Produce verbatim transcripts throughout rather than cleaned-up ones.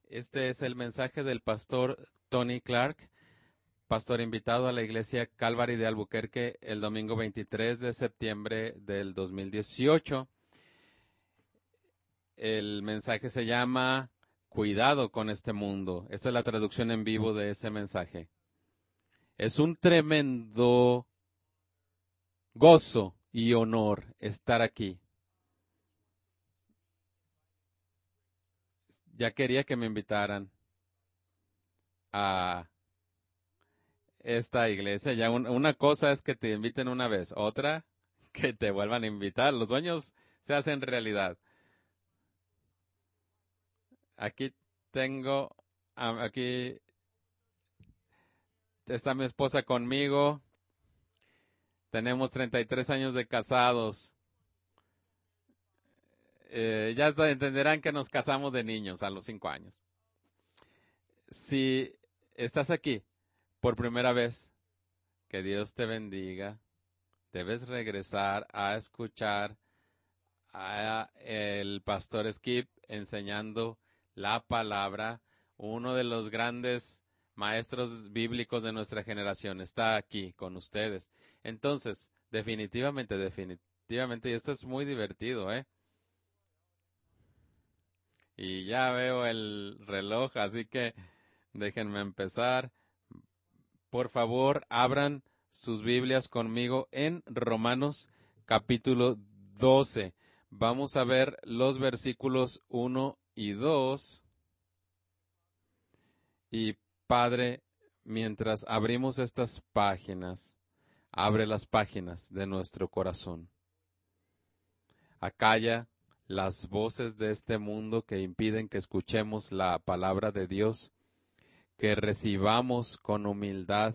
Este es el mensaje del pastor Tony Clark, pastor invitado a la iglesia Calvary de Albuquerque el domingo veintitrés de septiembre del dos mil dieciocho. El mensaje se llama Cuidado con este mundo. Esta es la traducción en vivo de ese mensaje. Es un tremendo gozo y honor estar aquí. Ya quería que me invitaran a esta iglesia. Ya un- una cosa es que te inviten una vez, otra que te vuelvan a invitar. Los sueños se hacen realidad. Aquí tengo, a- aquí está mi esposa conmigo. Tenemos treinta y tres años de casados. Eh, ya hasta entenderán que nos casamos de niños a los cinco años. Si estás aquí por primera vez, que Dios te bendiga. Debes regresar a escuchar a el pastor Skip enseñando la palabra. Uno de los grandes maestros bíblicos de nuestra generación está aquí con ustedes. Entonces, definitivamente, definitivamente, y esto es muy divertido, ¿eh? Y ya veo el reloj, así que déjenme empezar. Por favor, abran sus Biblias conmigo en Romanos capítulo doce. Vamos a ver los versículos uno y dos. Y Padre, mientras abrimos estas páginas, abre las páginas de nuestro corazón. Acalla las voces de este mundo que impiden que escuchemos la palabra de Dios, que recibamos con humildad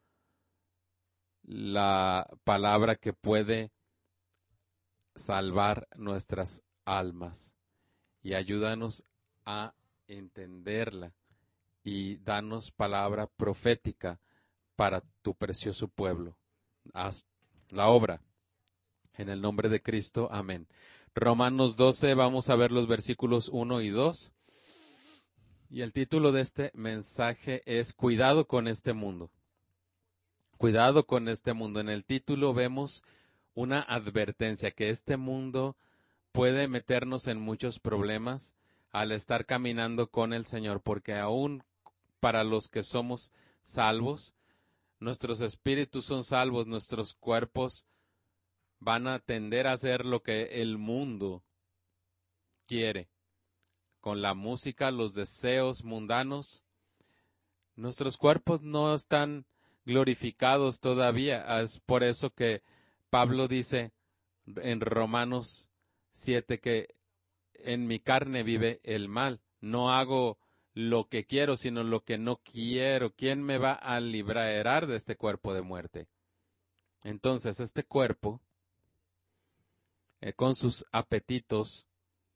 la palabra que puede salvar nuestras almas, y ayúdanos a entenderla y danos palabra profética para tu precioso pueblo. Haz la obra. En el nombre de Cristo, amén. Romanos doce, vamos a ver los versículos uno y dos. Y el título de este mensaje es Cuidado con este mundo. Cuidado con este mundo. En el título vemos una advertencia que este mundo puede meternos en muchos problemas al estar caminando con el Señor, porque aún para los que somos salvos, nuestros espíritus son salvos, nuestros cuerpos van a tender a hacer lo que el mundo quiere. Con la música, los deseos mundanos, nuestros cuerpos no están glorificados todavía. Es por eso que Pablo dice en Romanos siete que en mi carne vive el mal. No hago lo que quiero, sino lo que no quiero. ¿Quién me va a librar de este cuerpo de muerte? Entonces, este cuerpo, eh, con sus apetitos,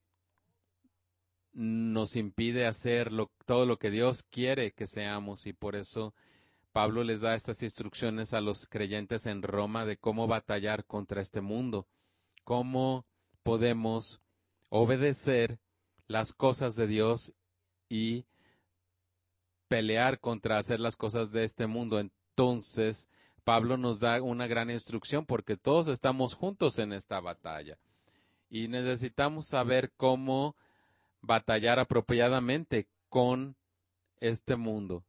nos impide hacer lo, todo lo que Dios quiere que seamos, y por eso Pablo les da estas instrucciones a los creyentes en Roma de cómo batallar contra este mundo, cómo podemos obedecer las cosas de Dios y pelear contra hacer las cosas de este mundo. Entonces, Pablo nos da una gran instrucción porque todos estamos juntos en esta batalla y necesitamos saber cómo batallar apropiadamente con este mundo.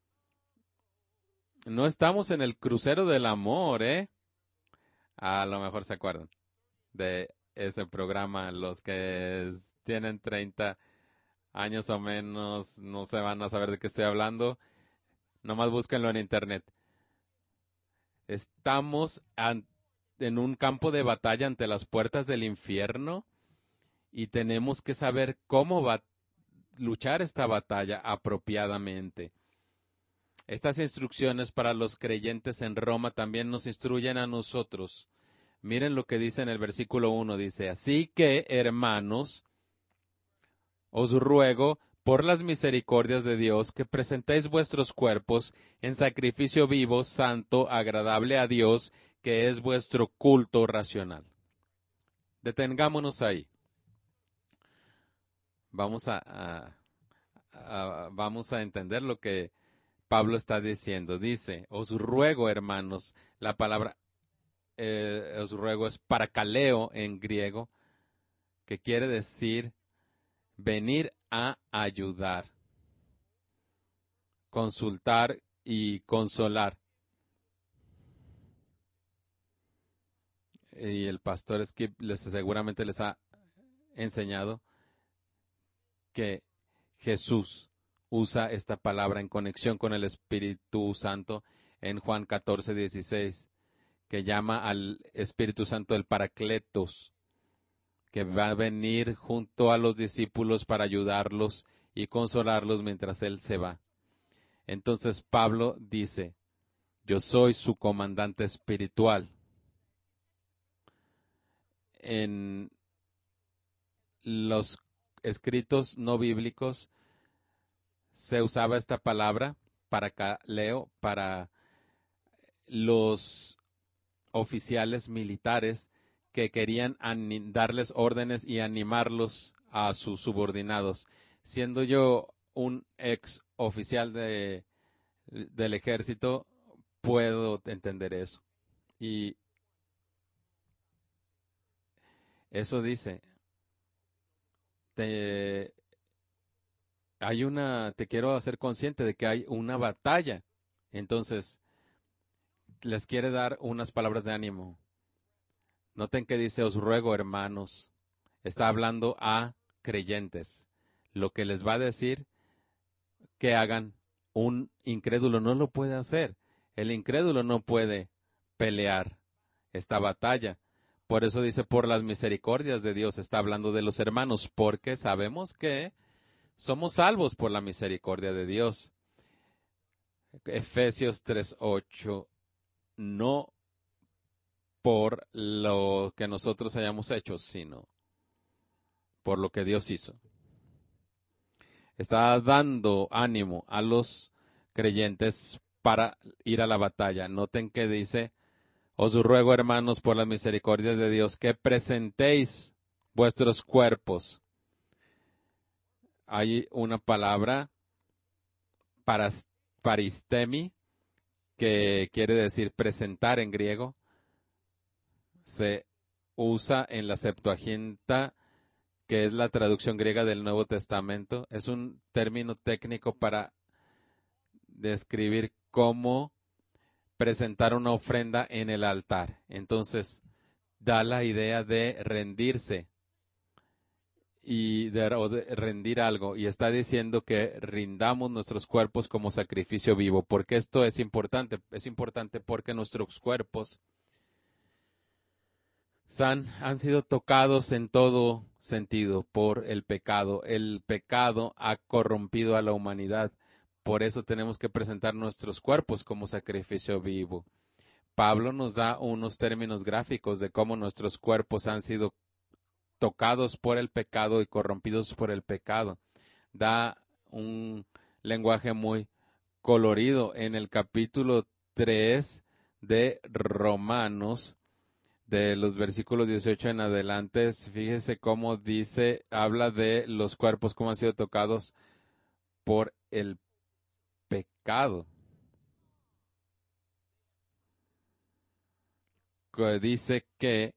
No estamos en el crucero del amor, ¿eh? A lo mejor se acuerdan de ese programa. Los que tienen treinta años o menos no se van a saber de qué estoy hablando. Nomás búsquenlo en internet. Estamos an- en un campo de batalla ante las puertas del infierno y tenemos que saber cómo va- luchar esta batalla apropiadamente. Estas instrucciones para los creyentes en Roma también nos instruyen a nosotros. Miren lo que dice en el versículo uno, dice, así que, hermanos, os ruego por las misericordias de Dios que presentéis vuestros cuerpos en sacrificio vivo, santo, agradable a Dios, que es vuestro culto racional. Detengámonos ahí. Vamos a, a, a, vamos a entender lo que Pablo está diciendo. Dice, os ruego, hermanos, la palabra eh, os ruego es parakaleo en griego, que quiere decir venir a ayudar, consultar y consolar. Y el pastor Skip les, seguramente les ha enseñado que Jesús usa esta palabra en conexión con el Espíritu Santo en Juan catorce, dieciséis, que llama al Espíritu Santo el Paracletos, que va a venir junto a los discípulos para ayudarlos y consolarlos mientras Él se va. Entonces Pablo dice, yo soy su comandante espiritual. En los escritos no bíblicos se usaba esta palabra parakaleo para los oficiales militares que querían darles órdenes y animarlos a sus subordinados. Siendo yo un ex oficial de, del ejército, puedo entender eso. Y eso dice, te, hay una, te quiero hacer consciente de que hay una batalla. Entonces, les quiere dar unas palabras de ánimo. Noten que dice, os ruego, hermanos. Está hablando a creyentes. Lo que les va a decir que hagan, un incrédulo no lo puede hacer. El incrédulo no puede pelear esta batalla. Por eso dice, por las misericordias de Dios, está hablando de los hermanos, porque sabemos que somos salvos por la misericordia de Dios. Efesios tres ocho, no por lo que nosotros hayamos hecho, sino por lo que Dios hizo. Está dando ánimo a los creyentes para ir a la batalla. Noten que dice, os ruego, hermanos, por las misericordias de Dios, que presentéis vuestros cuerpos. Hay una palabra, paras, paristemi, que quiere decir presentar en griego. Se usa en la Septuaginta, que es la traducción griega del Nuevo Testamento. Es un término técnico para describir cómo presentar una ofrenda en el altar. Entonces, da la idea de rendirse y de, o de rendir algo. Y está diciendo que rindamos nuestros cuerpos como sacrificio vivo. Porque esto es importante. Es importante porque nuestros cuerpos Han, han sido tocados en todo sentido por el pecado. El pecado ha corrompido a la humanidad. Por eso tenemos que presentar nuestros cuerpos como sacrificio vivo. Pablo nos da unos términos gráficos de cómo nuestros cuerpos han sido tocados por el pecado y corrompidos por el pecado. Da un lenguaje muy colorido en el capítulo tres de Romanos. De los versículos dieciocho en adelante, fíjese cómo dice, habla de los cuerpos, cómo han sido tocados por el pecado. Que dice que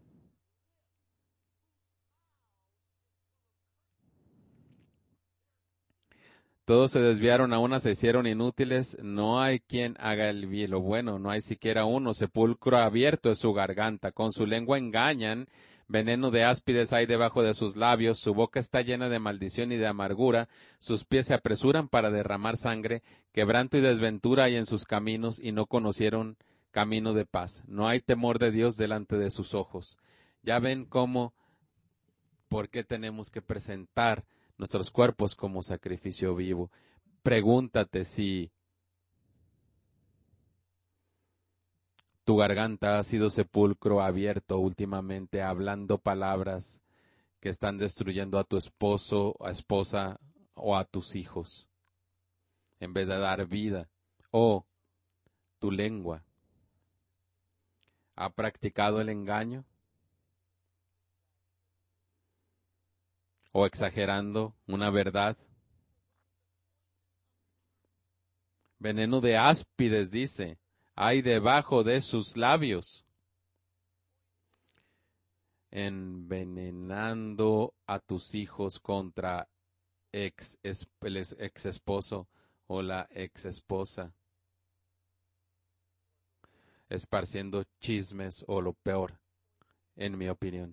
todos se desviaron, a una se hicieron inútiles, no hay quien haga el bien, lo bueno, no hay siquiera uno, sepulcro abierto es su garganta, con su lengua engañan, veneno de áspides hay debajo de sus labios, su boca está llena de maldición y de amargura, sus pies se apresuran para derramar sangre, quebranto y desventura hay en sus caminos y no conocieron camino de paz. No hay temor de Dios delante de sus ojos. Ya ven cómo, por qué tenemos que presentar nuestros cuerpos como sacrificio vivo. Pregúntate si tu garganta ha sido sepulcro abierto últimamente, hablando palabras que están destruyendo a tu esposo, a esposa o a tus hijos, en vez de dar vida. O tu lengua ha practicado el engaño o exagerando una verdad Veneno de áspides, dice, hay debajo de sus labios. Envenenando a tus hijos contra ex, es, el ex esposo o la ex esposa. Esparciendo chismes o lo peor, en mi opinión.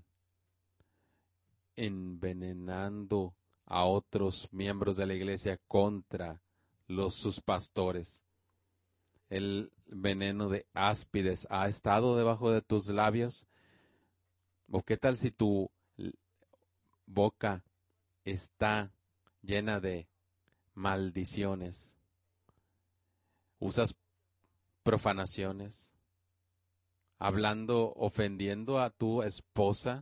Envenenando a otros miembros de la iglesia contra los sus pastores. El veneno de áspides ha estado debajo de tus labios. ¿O qué tal si tu boca está llena de maldiciones? Usas profanaciones, hablando, ofendiendo a tu esposa.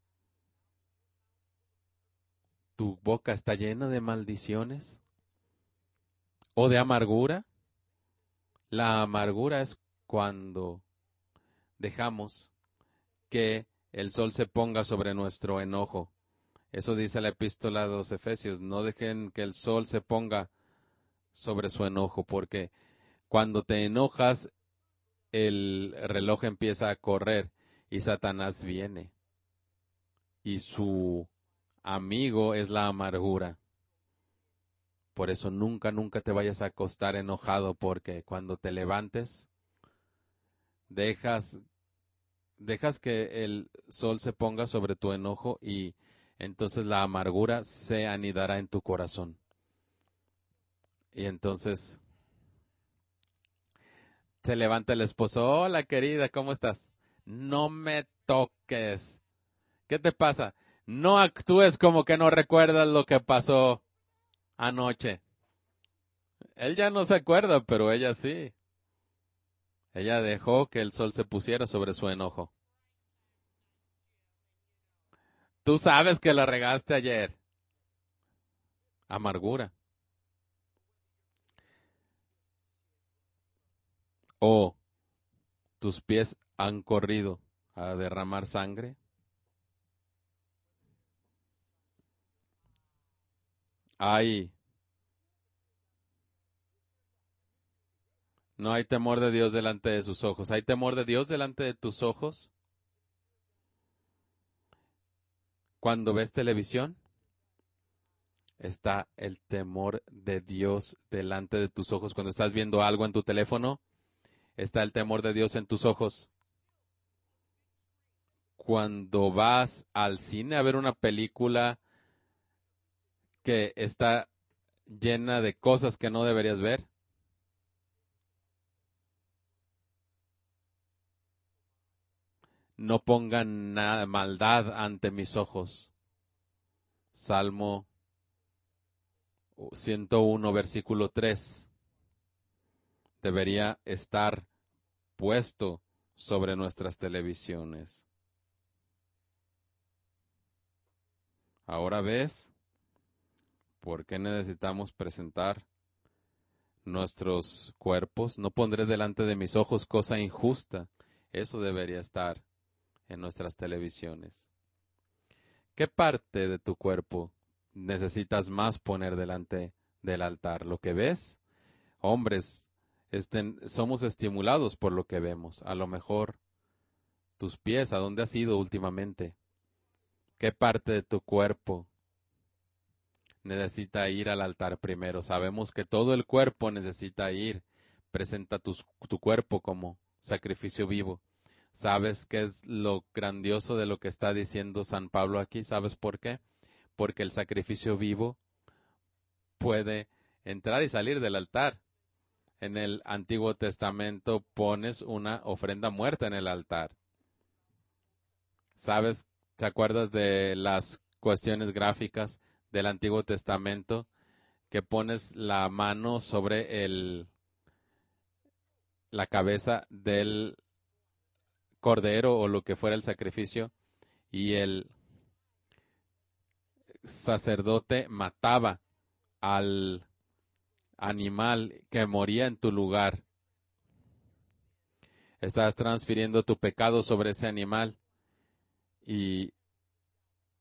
¿Tu boca está llena de maldiciones o de amargura? La amargura es cuando dejamos que el sol se ponga sobre nuestro enojo. Eso dice la epístola de los Efesios. No dejen que el sol se ponga sobre su enojo, porque cuando te enojas, el reloj empieza a correr y Satanás viene. Y su amigo es la amargura. Por eso nunca, nunca te vayas a acostar enojado, porque cuando te levantes, dejas, dejas que el sol se ponga sobre tu enojo y entonces la amargura se anidará en tu corazón. Y entonces se levanta el esposo. Hola, querida, ¿cómo estás? No me toques. ¿Qué te pasa? No actúes como que no recuerdas lo que pasó anoche. Él ya no se acuerda, pero ella sí. Ella dejó que el sol se pusiera sobre su enojo. Tú sabes que la regaste ayer. Amargura. O tus pies han corrido a derramar sangre. Hay, no hay temor de Dios delante de sus ojos. ¿Hay temor de Dios delante de tus ojos? Cuando ves televisión, está el temor de Dios delante de tus ojos. Cuando estás viendo algo en tu teléfono, está el temor de Dios en tus ojos. Cuando vas al cine a ver una película que está llena de cosas que no deberías ver, no pongan nada, maldad ante mis ojos. Salmo ciento uno, versículo tres, debería estar puesto sobre nuestras televisiones. Ahora ves por qué necesitamos presentar nuestros cuerpos. No pondré delante de mis ojos cosa injusta. Eso debería estar en nuestras televisiones. ¿Qué parte de tu cuerpo necesitas más poner delante del altar? ¿Lo que ves? Hombres, estén, somos estimulados por lo que vemos. A lo mejor tus pies, ¿a dónde has ido últimamente? ¿Qué parte de tu cuerpo necesita ir al altar primero? Sabemos que todo el cuerpo necesita ir. Presenta tu, tu cuerpo como sacrificio vivo. ¿Sabes qué es lo grandioso de lo que está diciendo San Pablo aquí? ¿Sabes por qué? Porque el sacrificio vivo puede entrar y salir del altar. En el Antiguo Testamento pones una ofrenda muerta en el altar. ¿Sabes? ¿Te acuerdas de las cuestiones gráficas del Antiguo Testamento? Que pones la mano sobre el, la cabeza del cordero o lo que fuera el sacrificio y el sacerdote mataba al animal que moría en tu lugar. Estás transfiriendo tu pecado sobre ese animal y,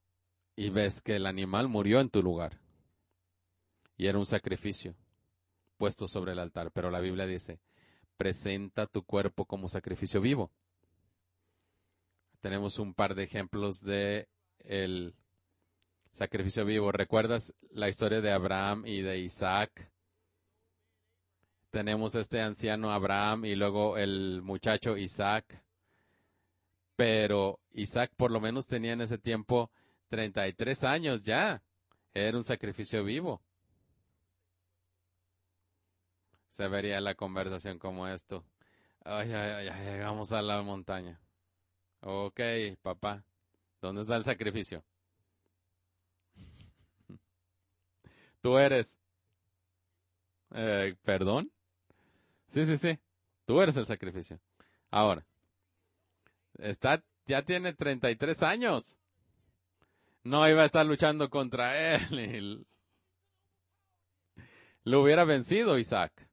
y ves que el animal murió en tu lugar y era un sacrificio puesto sobre el altar. Pero la Biblia dice, presenta tu cuerpo como sacrificio vivo. Tenemos un par de ejemplos de el sacrificio vivo. ¿Recuerdas la historia de Abraham y de Isaac? Tenemos este anciano Abraham y luego el muchacho Isaac. Pero Isaac por lo menos tenía en ese tiempo treinta y tres años ya. Era un sacrificio vivo. Se vería la conversación como esto. Ay, ay, ay, llegamos a la montaña. Ok, papá, ¿dónde está el sacrificio? Tú eres. Eh, ¿Perdón? Sí, sí, sí. Tú eres el sacrificio. Ahora, está, ya tiene treinta y tres años. No iba a estar luchando contra él. Y lo hubiera vencido Isaac.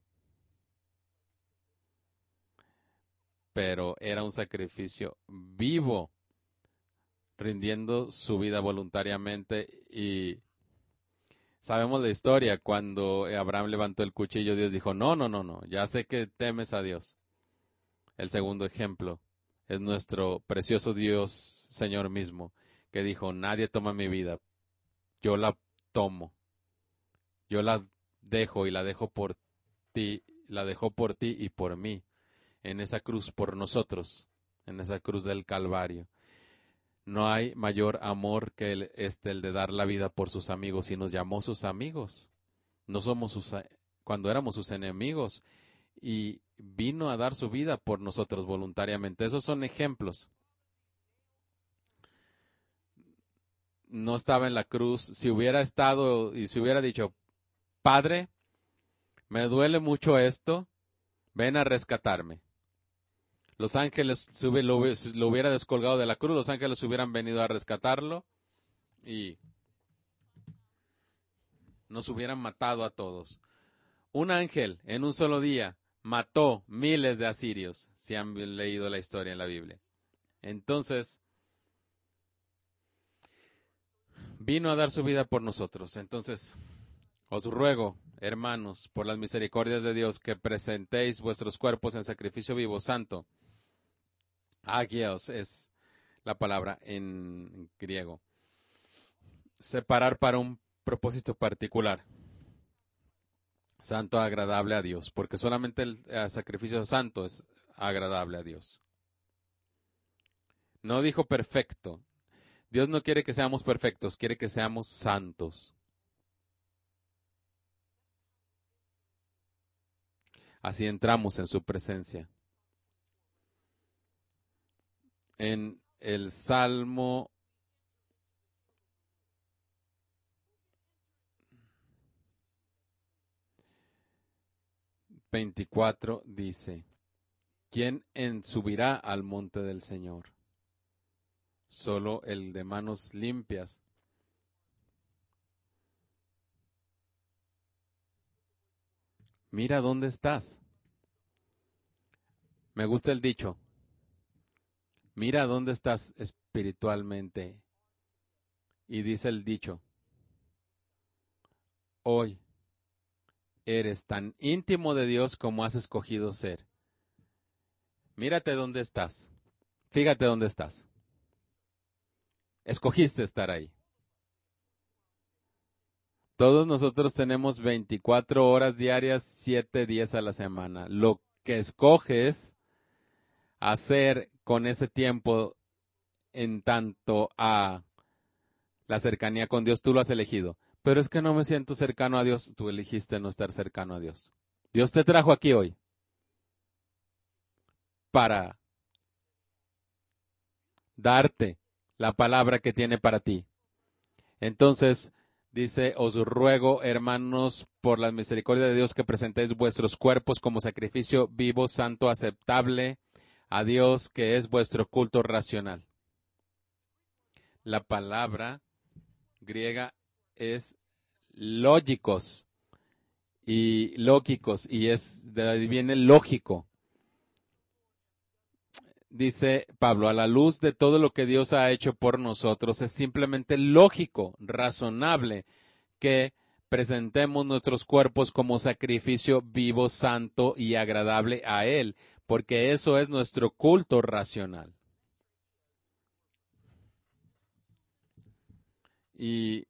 Pero era un sacrificio vivo, rindiendo su vida voluntariamente. Y sabemos la historia, cuando Abraham levantó el cuchillo, Dios dijo, no, no, no, no, ya sé que temes a Dios. El segundo ejemplo es nuestro precioso Dios, Señor mismo, que dijo, nadie toma mi vida, yo la tomo, yo la dejo y la dejo por ti, la dejó por ti y por mí, en esa cruz por nosotros, en esa cruz del Calvario. No hay mayor amor que el, este, el de dar la vida por sus amigos, y nos llamó sus amigos. No somos sus, cuando éramos sus enemigos, y vino a dar su vida por nosotros voluntariamente. Esos son ejemplos. No estaba en la cruz. Si hubiera estado y si hubiera dicho, Padre, me duele mucho esto, ven a rescatarme. Los ángeles lo, lo hubiera descolgado de la cruz, los ángeles hubieran venido a rescatarlo y nos hubieran matado a todos. Un ángel en un solo día mató miles de asirios, si han leído la historia en la Biblia. Entonces, vino a dar su vida por nosotros. Entonces, os ruego, hermanos, por las misericordias de Dios, que presentéis vuestros cuerpos en sacrificio vivo, santo. Agios es la palabra en griego. Separar para un propósito particular. Santo, agradable a Dios, porque solamente el sacrificio santo es agradable a Dios. No dijo perfecto. Dios no quiere que seamos perfectos, quiere que seamos santos. Así entramos en su presencia. En el Salmo veinticuatro dice, ¿quién subirá al monte del Señor? Solo el de manos limpias. Mira dónde estás. Me gusta el dicho. Mira dónde estás espiritualmente. Y dice el dicho, hoy eres tan íntimo de Dios como has escogido ser. Mírate dónde estás. Fíjate dónde estás. Escogiste estar ahí. Todos nosotros tenemos veinticuatro horas diarias, siete días a la semana. Lo que escoges hacer con ese tiempo en tanto a la cercanía con Dios, tú lo has elegido. Pero es que no me siento cercano a Dios. Tú elegiste no estar cercano a Dios. Dios te trajo aquí hoy para darte la palabra que tiene para ti. Entonces, dice, os ruego, hermanos, por la misericordia de Dios, que presentéis vuestros cuerpos como sacrificio vivo, santo, aceptable a Dios, que es vuestro culto racional. La palabra griega es lógicos y lógicos, y es de ahí viene lógico. Dice Pablo, a la luz de todo lo que Dios ha hecho por nosotros, es simplemente lógico, razonable, que presentemos nuestros cuerpos como sacrificio vivo, santo y agradable a Él, porque eso es nuestro culto racional. Y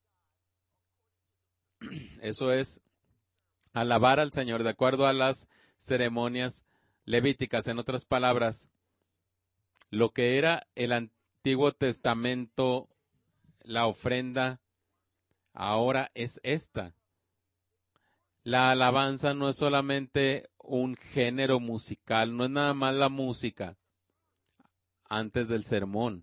eso es alabar al Señor de acuerdo a las ceremonias levíticas. En otras palabras, lo que era el Antiguo Testamento, la ofrenda, ahora es esta. La alabanza no es solamente un género musical, no es nada más la música antes del sermón.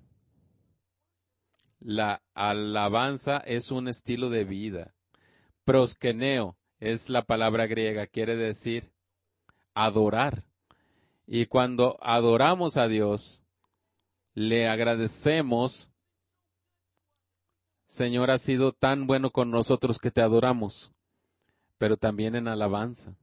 La alabanza es un estilo de vida. Proskeneo es la palabra griega, quiere decir adorar. Y cuando adoramos a Dios, le agradecemos, Señor, has sido tan bueno con nosotros que te adoramos, pero también en alabanza.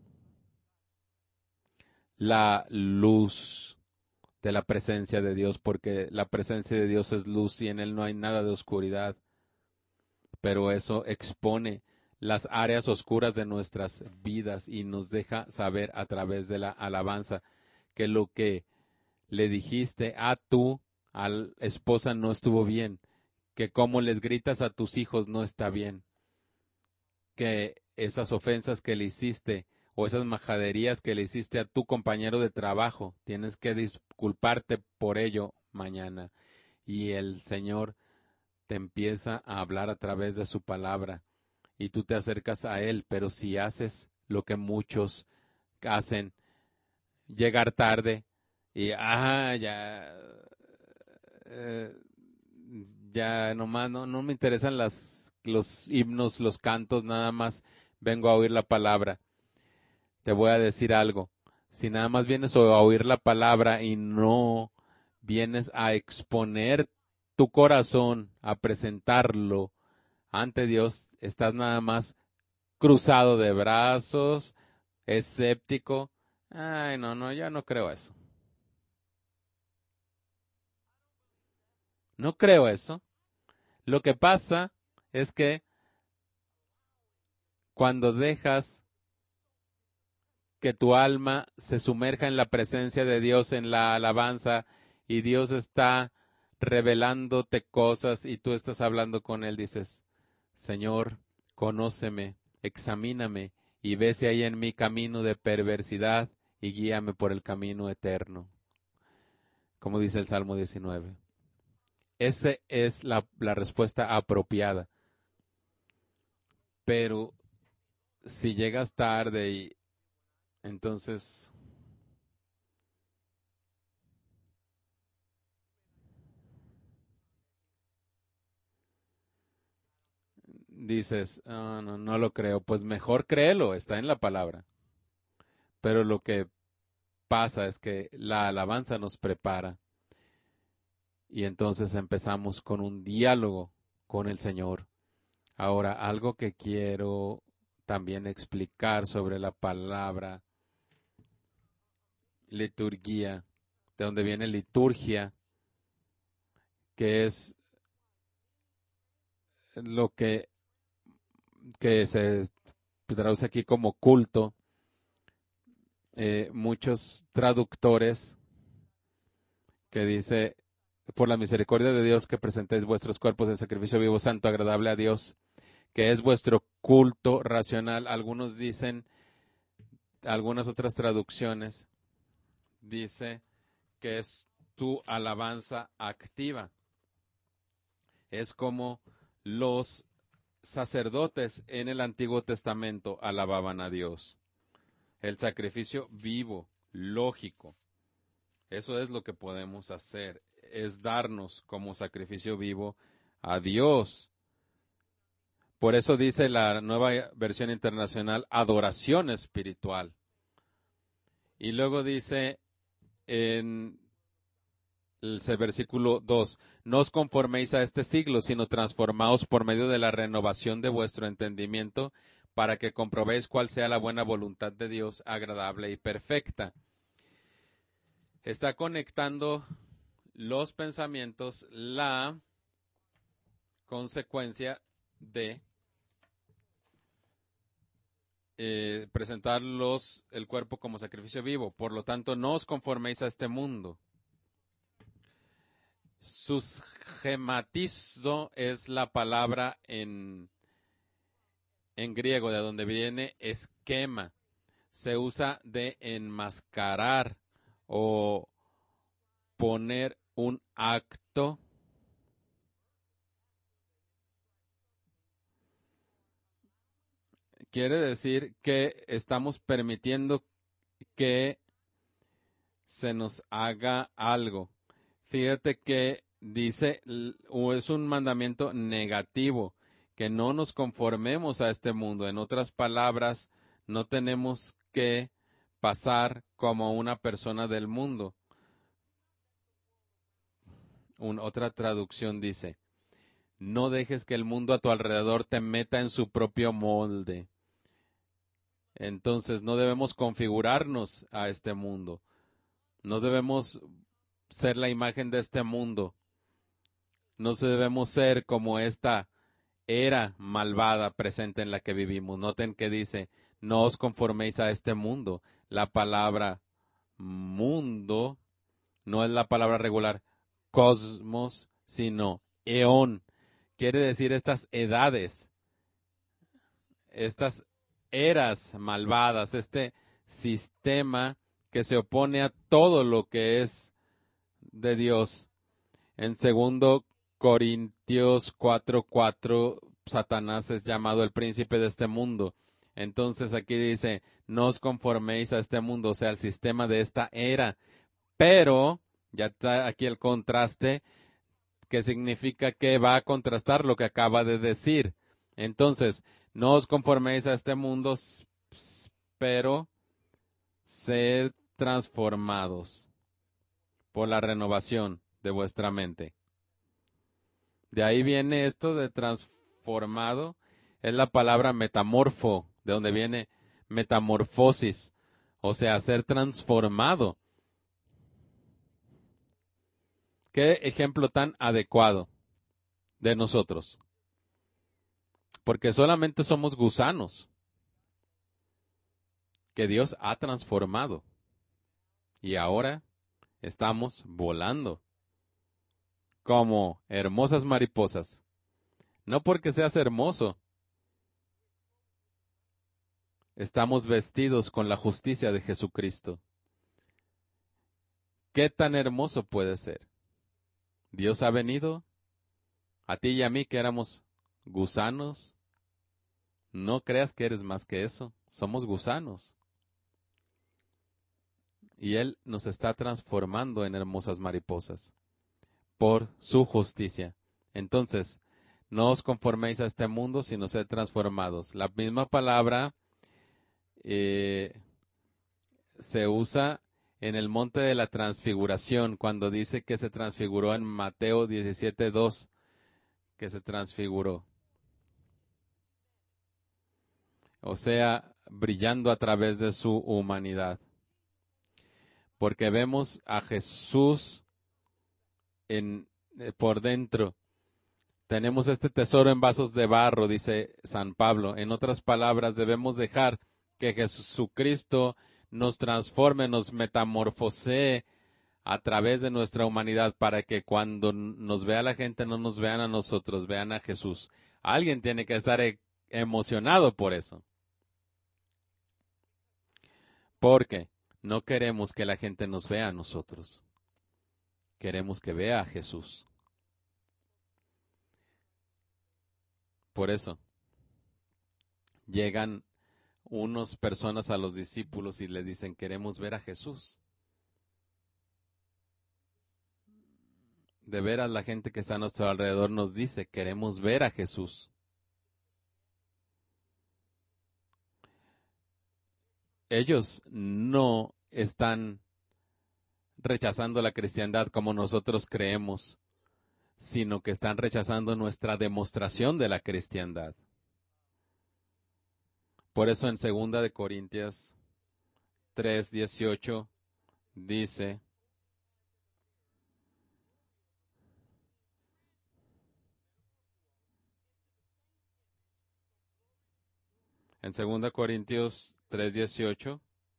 La luz de la presencia de Dios, porque la presencia de Dios es luz y en Él no hay nada de oscuridad, pero eso expone las áreas oscuras de nuestras vidas y nos deja saber a través de la alabanza que lo que le dijiste a tu a la esposa no estuvo bien, que como les gritas a tus hijos no está bien, que esas ofensas que le hiciste o esas majaderías que le hiciste a tu compañero de trabajo, tienes que disculparte por ello mañana. Y el Señor te empieza a hablar a través de su palabra y tú te acercas a Él, pero si haces lo que muchos hacen, llegar tarde y, ah, ya, eh, ya nomás no, no me interesan las, los himnos, los cantos, nada más vengo a oír la palabra. Te voy a decir algo, si nada más vienes a oír la palabra y no vienes a exponer tu corazón, a presentarlo ante Dios, estás nada más cruzado de brazos, escéptico. Ay, no, no, ya no creo eso. No creo eso. Lo que pasa es que cuando dejas que tu alma se sumerja en la presencia de Dios, en la alabanza, y Dios está revelándote cosas y tú estás hablando con Él, dices, Señor, conóceme, examíname y ve si hay en mí camino de perversidad y guíame por el camino eterno, como dice el Salmo diecinueve. Esa es la, la respuesta apropiada. Pero si llegas tarde y entonces dices, oh, no, no lo creo, pues mejor créelo, está en la palabra. Pero lo que pasa es que la alabanza nos prepara y entonces empezamos con un diálogo con el Señor. Ahora, algo que quiero también explicar sobre la palabra liturgia, de donde viene liturgia, que es lo que, que se traduce aquí como culto. Eh, muchos traductores que dice, por la misericordia de Dios que presentéis vuestros cuerpos en sacrificio vivo, santo, agradable a Dios, que es vuestro culto racional. Algunos dicen, algunas otras traducciones, dice que es tu alabanza activa. Es como los sacerdotes en el Antiguo Testamento alababan a Dios. El sacrificio vivo, lógico. Eso es lo que podemos hacer, es darnos como sacrificio vivo a Dios. Por eso dice la Nueva Versión Internacional, adoración espiritual. Y luego dice en el versículo dos, no os conforméis a este siglo, sino transformaos por medio de la renovación de vuestro entendimiento, para que comprobéis cuál sea la buena voluntad de Dios, agradable y perfecta. Está conectando los pensamientos, la consecuencia de eh, presentarlos el cuerpo como sacrificio vivo. Por lo tanto, no os conforméis a este mundo. Susgematizo es la palabra en, en griego, de donde viene esquema. Se usa de enmascarar o poner un acto quiere decir que estamos permitiendo que se nos haga algo. Fíjate que dice, o es un mandamiento negativo, que no nos conformemos a este mundo. En otras palabras, no tenemos que pasar como una persona del mundo. Un, otra traducción dice, no dejes que el mundo a tu alrededor te meta en su propio molde. Entonces no debemos configurarnos a este mundo. No debemos ser la imagen de este mundo. No debemos ser como esta era malvada presente en la que vivimos. Noten que dice, no os conforméis a este mundo. La palabra mundo no es la palabra regular cosmos, sino eón. Quiere decir estas edades, estas eras malvadas, este sistema que se opone a todo lo que es de Dios. En segundo Corintios cuatro cuatro, Satanás es llamado el príncipe de este mundo. Entonces aquí dice, no os conforméis a este mundo, o sea, al sistema de esta era. Pero, ya está aquí el contraste, que significa que va a contrastar lo que acaba de decir. Entonces, no os conforméis a este mundo, pero sed transformados por la renovación de vuestra mente. De ahí viene esto de transformado, es la palabra metamorfo, de donde viene metamorfosis, o sea, ser transformado. Qué ejemplo tan adecuado de nosotros. Porque solamente somos gusanos que Dios ha transformado. Y ahora estamos volando como hermosas mariposas. No porque seas hermoso. Estamos vestidos con la justicia de Jesucristo. ¿Qué tan hermoso puede ser? Dios ha venido a ti y a mí que éramos gusanos. No creas que eres más que eso. Somos gusanos. Y Él nos está transformando en hermosas mariposas por su justicia. Entonces, no os conforméis a este mundo, sino sed transformados. La misma palabra eh, se usa en el monte de la transfiguración, cuando dice que se transfiguró en Mateo diecisiete dos, que se transfiguró. O sea, brillando a través de su humanidad. Porque vemos a Jesús en, eh, por dentro. Tenemos este tesoro en vasos de barro, dice San Pablo. En otras palabras, debemos dejar que Jesucristo nos transforme, nos metamorfosee a través de nuestra humanidad para que cuando nos vea la gente no nos vean a nosotros, vean a Jesús. Alguien tiene que estar e- emocionado por eso. Porque no queremos que la gente nos vea a nosotros. Queremos que vea a Jesús. Por eso llegan unas personas a los discípulos y les dicen, queremos ver a Jesús. De veras la gente que está a nuestro alrededor nos dice, queremos ver a Jesús. Ellos no están rechazando la cristiandad como nosotros creemos, sino que están rechazando nuestra demostración de la cristiandad. Por eso en segunda de Corintios tres dieciocho dice, En segunda Corintios tres dieciocho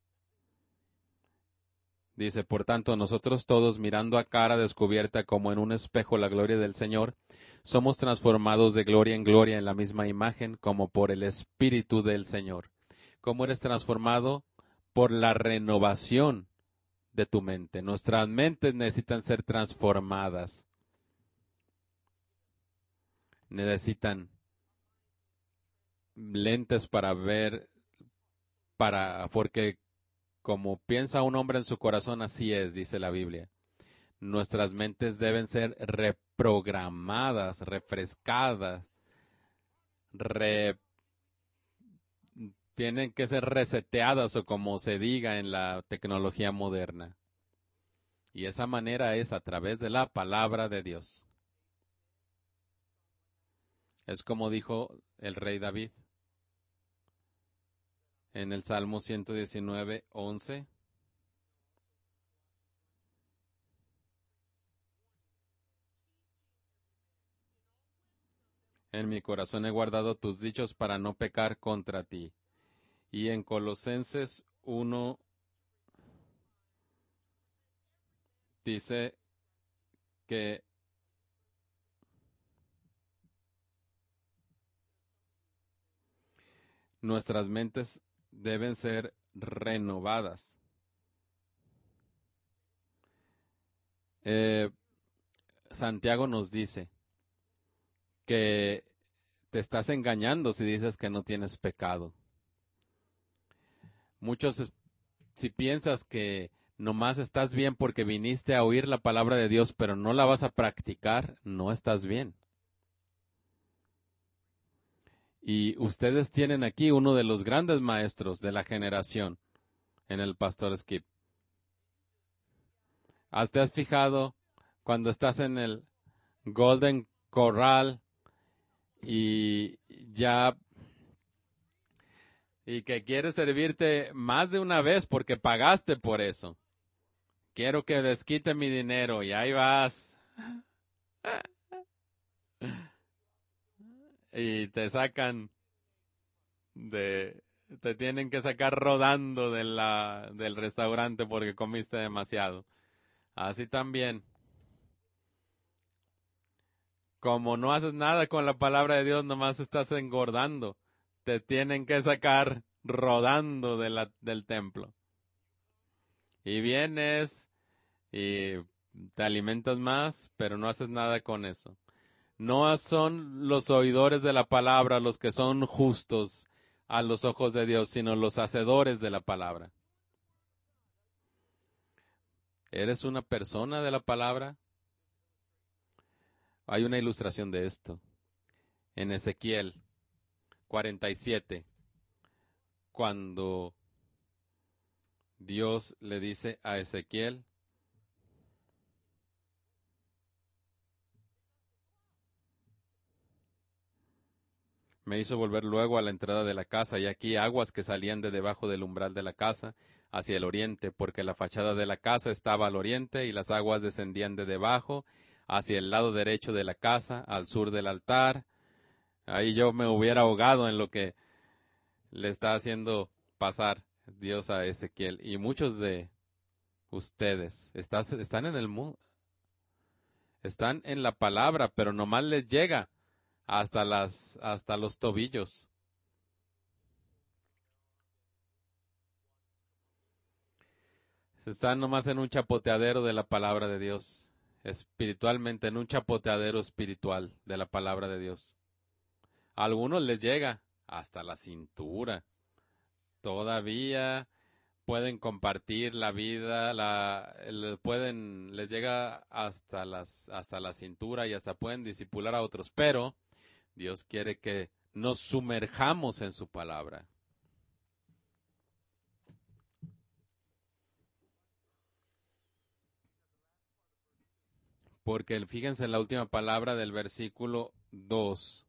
dice, por tanto, nosotros todos, mirando a cara descubierta como en un espejo la gloria del Señor, somos transformados de gloria en gloria en la misma imagen como por el Espíritu del Señor. ¿Cómo eres transformado? Por la renovación de tu mente. Nuestras mentes necesitan ser transformadas. Necesitan lentes para ver, para, porque como piensa un hombre en su corazón, así es, dice la Biblia. Nuestras mentes deben ser reprogramadas, refrescadas, re, tienen que ser reseteadas o como se diga en la tecnología moderna. Y esa manera es a través de la palabra de Dios. Es como dijo el rey David en el Salmo ciento diecinueve, once. En mi corazón he guardado tus dichos para no pecar contra ti. Y en Colosenses uno dice que nuestras mentes deben ser renovadas. Eh, Santiago nos dice que te estás engañando si dices que no tienes pecado. Muchos, si piensas que nomás estás bien porque viniste a oír la palabra de Dios, pero no la vas a practicar, no estás bien. Y ustedes tienen aquí uno de los grandes maestros de la generación en el pastor Skip. ¿Te has fijado cuando estás en el Golden Corral y ya y que quieres servirte más de una vez porque pagaste por eso? Quiero que desquite mi dinero y ahí vas. Y te sacan de te tienen que sacar rodando de la del restaurante porque comiste demasiado. Así también. Como no haces nada con la palabra de Dios, nomás estás engordando. Te tienen que sacar rodando de la, del templo. Y vienes y te alimentas más, pero no haces nada con eso. No son los oidores de la palabra los que son justos a los ojos de Dios, sino los hacedores de la palabra. ¿Eres una persona de la palabra? Hay una ilustración de esto. En Ezequiel cuarenta y siete, cuando Dios le dice a Ezequiel, me hizo volver luego a la entrada de la casa, y aquí aguas que salían de debajo del umbral de la casa hacia el oriente, porque la fachada de la casa estaba al oriente, y las aguas descendían de debajo hacia el lado derecho de la casa, al sur del altar. Ahí yo me hubiera ahogado en lo que le está haciendo pasar Dios a Ezequiel. Y muchos de ustedes estás, están en el mundo, están en la palabra, pero nomás les llega hasta las, hasta los tobillos. Están nomás en un chapoteadero de la palabra de Dios, espiritualmente, en un chapoteadero espiritual de la palabra de Dios. A algunos les llega hasta la cintura. Todavía pueden compartir la vida, la, el, pueden, les llega hasta las, hasta la cintura y hasta pueden disipular a otros, pero Dios quiere que nos sumerjamos en su palabra. Porque fíjense en la última palabra del versículo dos,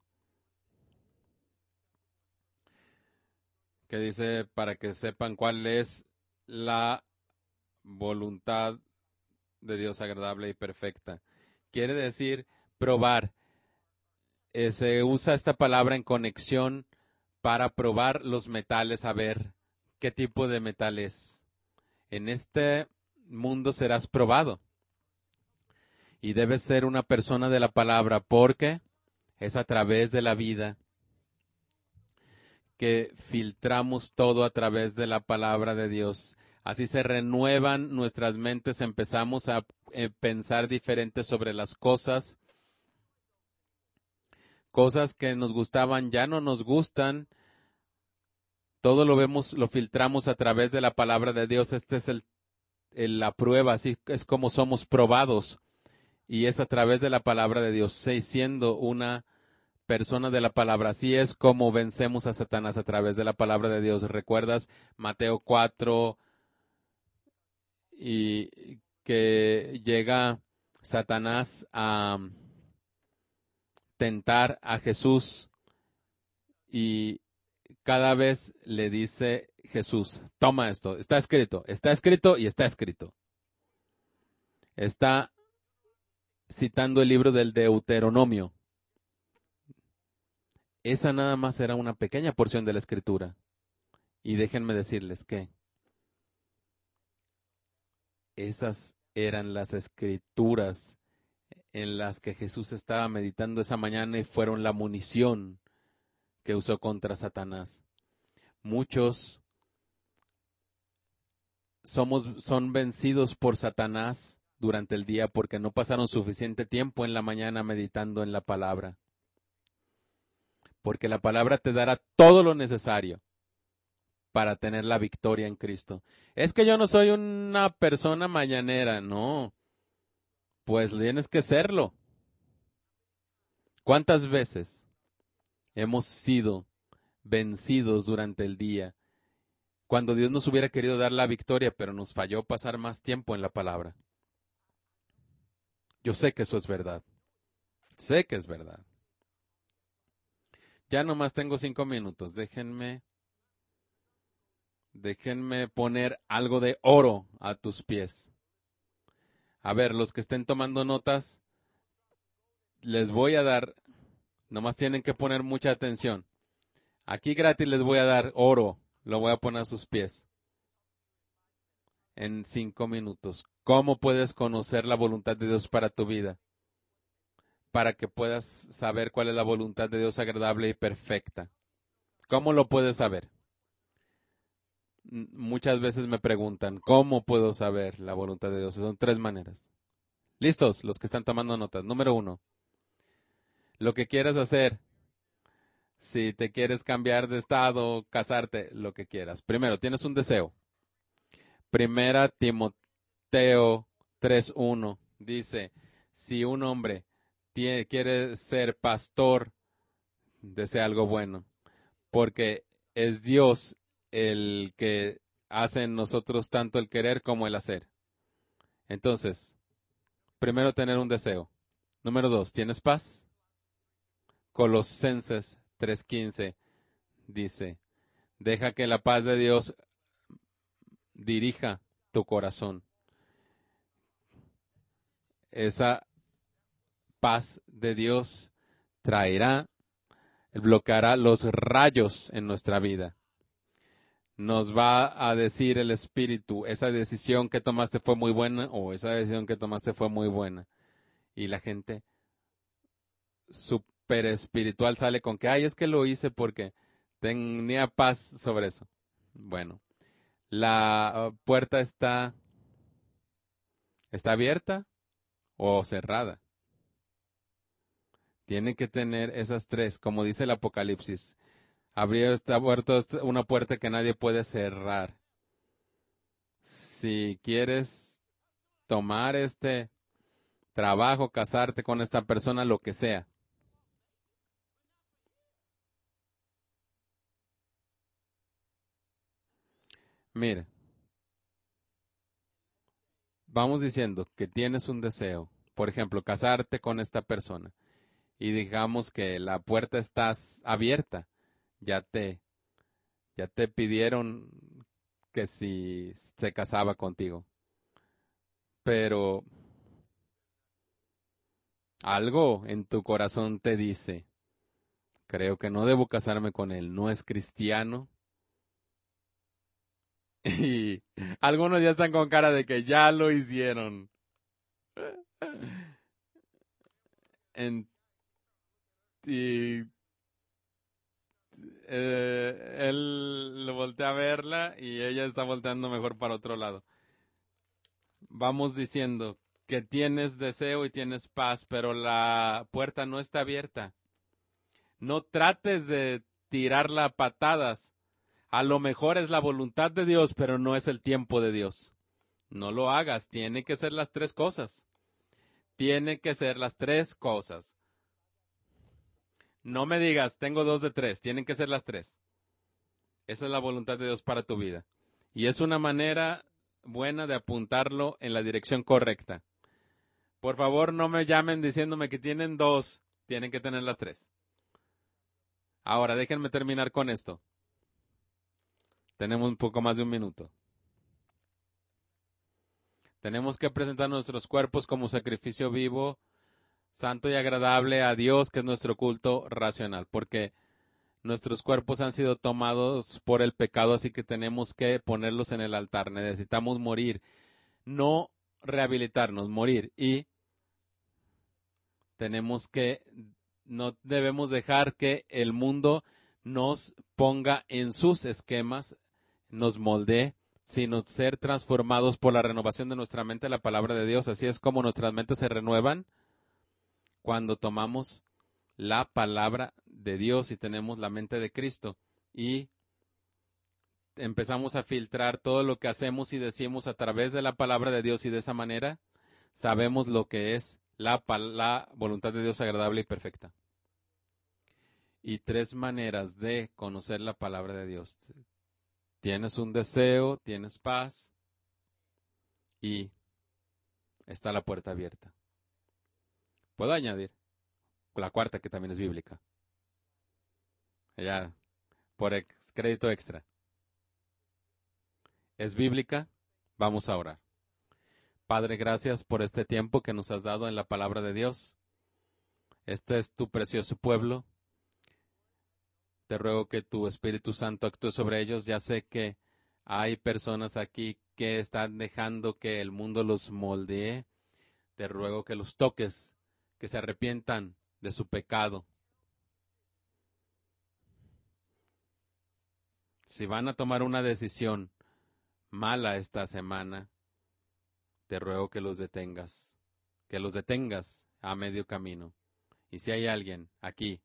que dice, para que sepan cuál es la voluntad de Dios agradable y perfecta. Quiere decir probar. Eh, se usa esta palabra en conexión para probar los metales, a ver qué tipo de metal es. En este mundo serás probado. Y debes ser una persona de la palabra, porque es a través de la vida que filtramos todo a través de la palabra de Dios. Así se renuevan nuestras mentes, empezamos a eh, pensar diferente sobre las cosas. Cosas que nos gustaban ya no nos gustan. Todo lo vemos, lo filtramos a través de la palabra de Dios. Esta es el, el, la prueba, así es como somos probados. Y es a través de la palabra de Dios, sí, siendo una persona de la palabra. Así es como vencemos a Satanás, a través de la palabra de Dios. ¿Recuerdas Mateo cuatro y que llega Satanás a tentar a Jesús y cada vez le dice Jesús, toma esto, está escrito, está escrito y está escrito. Está citando el libro del Deuteronomio. Esa nada más era una pequeña porción de la escritura. Y déjenme decirles que esas eran las escrituras en las que Jesús estaba meditando esa mañana y fueron la munición que usó contra Satanás. Muchos somos, son vencidos por Satanás durante el día porque no pasaron suficiente tiempo en la mañana meditando en la palabra. Porque la palabra te dará todo lo necesario para tener la victoria en Cristo. Es que yo no soy una persona mañanera, no. Pues tienes que serlo. ¿Cuántas veces hemos sido vencidos durante el día cuando Dios nos hubiera querido dar la victoria, pero nos falló pasar más tiempo en la palabra? Yo sé que eso es verdad. Sé que es verdad. Ya nomás tengo cinco minutos. Déjenme, déjenme poner algo de oro a tus pies. A ver, los que estén tomando notas, les voy a dar, nomás tienen que poner mucha atención. Aquí gratis les voy a dar oro, lo voy a poner a sus pies. En cinco minutos. ¿Cómo puedes conocer la voluntad de Dios para tu vida? Para que puedas saber cuál es la voluntad de Dios agradable y perfecta. ¿Cómo lo puedes saber? Muchas veces me preguntan, ¿cómo puedo saber la voluntad de Dios? Son tres maneras. ¿Listos? Los que están tomando notas. Número uno, lo que quieras hacer. Si te quieres cambiar de estado, casarte, lo que quieras. Primero, tienes un deseo. Primera Timoteo tres uno dice, si un hombre tiene, quiere ser pastor, desea algo bueno, porque es Dios el que hace en nosotros tanto el querer como el hacer. Entonces, primero tener un deseo. Número dos, ¿tienes paz? Colosenses tres quince dice, deja que la paz de Dios dirija tu corazón. Esa paz de Dios traerá, bloqueará los rayos en nuestra vida. Nos va a decir el Espíritu, esa decisión que tomaste fue muy buena o esa decisión que tomaste fue muy buena. Y la gente súper espiritual sale con que, ay, es que lo hice porque tenía paz sobre eso. Bueno, la uh, puerta está, está abierta o cerrada. Tiene que tener esas tres, como dice el Apocalipsis. Habría esta puerta, una puerta que nadie puede cerrar. Si quieres tomar este trabajo, casarte con esta persona, lo que sea. Mira, vamos diciendo que tienes un deseo, por ejemplo, casarte con esta persona, y digamos que la puerta está abierta, ya te, ya te pidieron que si se casaba contigo, pero algo en tu corazón te dice Creo que no debo casarme con él. No es cristiano. Y algunos ya están con cara de que ya lo hicieron. En- y eh, él lo voltea a verla y ella está volteando mejor para otro lado. Vamos diciendo que tienes deseo y tienes paz, pero la puerta no está abierta. No trates de tirarla a patadas. A lo mejor es la voluntad de Dios, pero no es el tiempo de Dios. No lo hagas. Tiene que ser las tres cosas. Tiene que ser las tres cosas. No me digas, tengo dos de tres. Tienen que ser las tres. Esa es la voluntad de Dios para tu vida. Y es una manera buena de apuntarlo en la dirección correcta. Por favor, no me llamen diciéndome que tienen dos. Tienen que tener las tres. Ahora, déjenme terminar con esto. Tenemos un poco más de un minuto. Tenemos que presentar nuestros cuerpos como sacrificio vivo, santo y agradable a Dios, que es nuestro culto racional, porque nuestros cuerpos han sido tomados por el pecado, así que tenemos que ponerlos en el altar. Necesitamos morir, no rehabilitarnos, morir. Y tenemos que, no debemos dejar que el mundo nos ponga en sus esquemas, nos moldee, sino ser transformados por la renovación de nuestra mente, la palabra de Dios. Así es como nuestras mentes se renuevan cuando tomamos la palabra de Dios y tenemos la mente de Cristo. Y empezamos a filtrar todo lo que hacemos y decimos a través de la palabra de Dios, y de esa manera sabemos lo que es la, la voluntad de Dios agradable y perfecta. Y tres maneras de conocer la palabra de Dios. Tienes un deseo, tienes paz y está la puerta abierta. Puedo añadir la cuarta, que también es bíblica. Ya, por ex, crédito extra. Es bíblica. Vamos a orar. Padre, gracias por este tiempo que nos has dado en la palabra de Dios. Este es tu precioso pueblo. Te ruego que tu Espíritu Santo actúe sobre ellos. Ya sé que hay personas aquí que están dejando que el mundo los moldee. Te ruego que los toques, que se arrepientan de su pecado. Si van a tomar una decisión mala esta semana, te ruego que los detengas, que los detengas a medio camino. Y si hay alguien aquí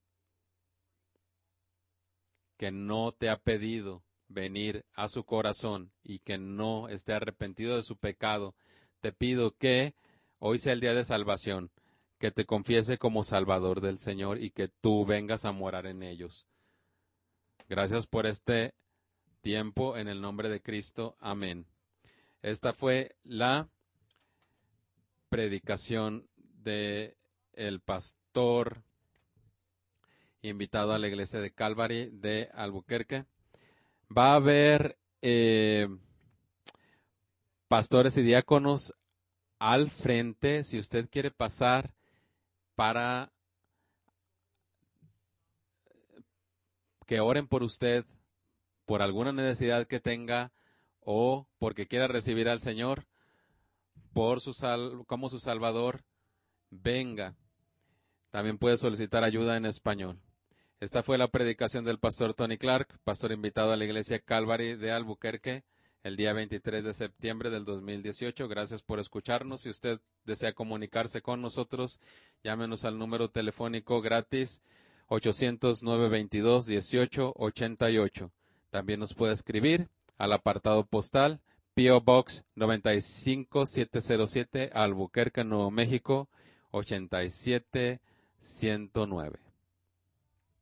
que no te ha pedido venir a su corazón y que no esté arrepentido de su pecado, te pido que hoy sea el día de salvación, que te confiese como Salvador del Señor y que tú vengas a morar en ellos. Gracias por este tiempo en el nombre de Cristo. Amén. Esta fue la predicación de el pastor invitado a la iglesia de Calvary de Albuquerque. Va a haber eh, pastores y diáconos al frente, si usted quiere pasar para que oren por usted, por alguna necesidad que tenga o porque quiera recibir al Señor por su sal, como su Salvador, venga. También puede solicitar ayuda en español. Esta fue la predicación del pastor Tony Clark, pastor invitado a la iglesia Calvary de Albuquerque, el día veintitrés de septiembre del dos mil dieciocho. Gracias por escucharnos. Si usted desea comunicarse con nosotros, llámenos al número telefónico gratis ochocientos, nueve veintidós, dieciocho ochenta y ocho. También nos puede escribir al apartado postal P O Box noventa y cinco mil setecientos siete, Albuquerque, Nuevo México, ochenta y siete ciento nueve.